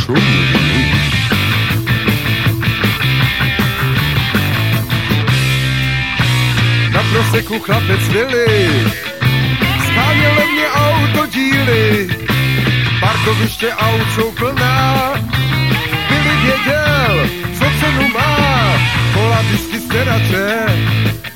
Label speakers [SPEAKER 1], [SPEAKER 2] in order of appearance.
[SPEAKER 1] Na proseku chlapec Willy scháněl levně autodíly, parkoviště aut jsou plná, Willy věděl, co cenu má, kola disky sterače.